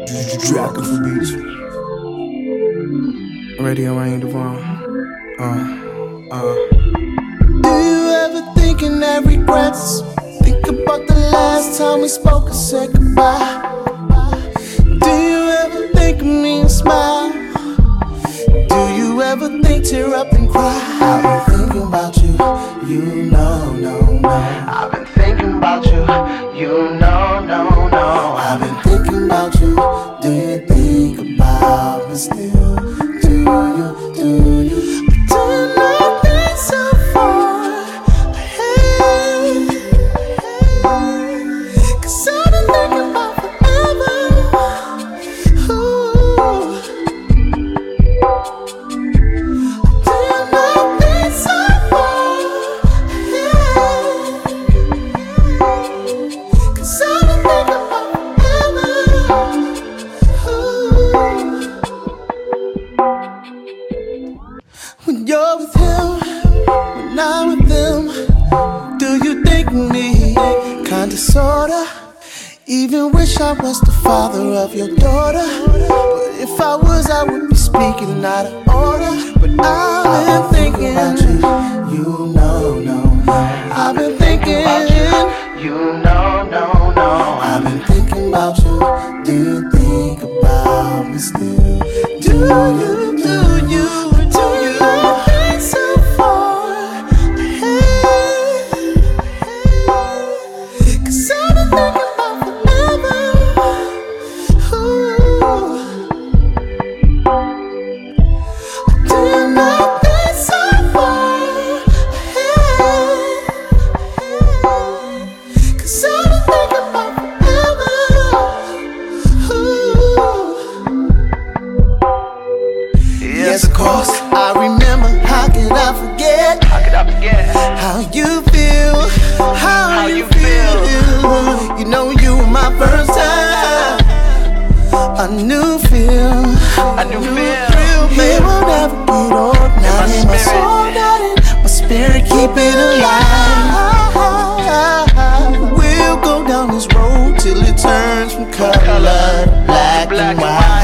Dragon for beats. Radio Rain Devon. Do you ever think and have regrets? Think about the last time we spoke and said goodbye. Do you ever think of me and smile? Do you ever think, tear up and cry? I've been thinking about you, you know, no. I've been thinking about you, you know, no. I've been thinking about you, do you think about me still? Do you? But do not think so far ahead, 'cause I've been thinking about forever. Ooh. Do not think so far ahead, 'cause I've been thinking about forever. Ooh. When you're with him, when I'm with them, do you think of me? Kinda, sorta. Even wish I was the father of your daughter. But if I was, I would be speaking out of order. But I've been thinking about you, you know, no. I've been thinking about you, you know, no. I've been thinking about you, do you think about me still? Do you? Think so far ahead, 'cause I've been thinking about forever. Ooh. Do not think so far ahead, 'cause I've been thinking about forever. Ooh. Yes, of course, I remember. How could I forget? How you feel? How you feel? You know you were my first time. A new feel. It will never get old. Not in my soul, not in my spirit. Keep it alive. We'll go down this road till it turns from color to black and white.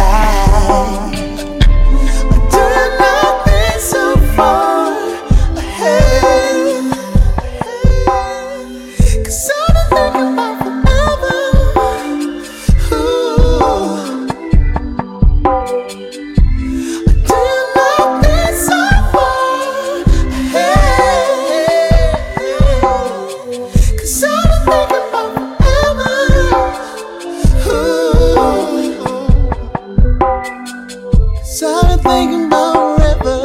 Do not think so far ahead, 'cause I've been thinking about forever. Ooh. Do not think so far ahead, 'cause I've been thinking about forever. Ooh. 'Cause I've been thinking about forever.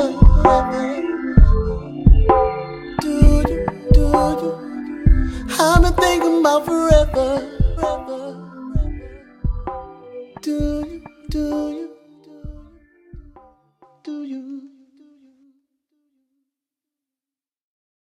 Do you? I've been thinking about forever. Do you?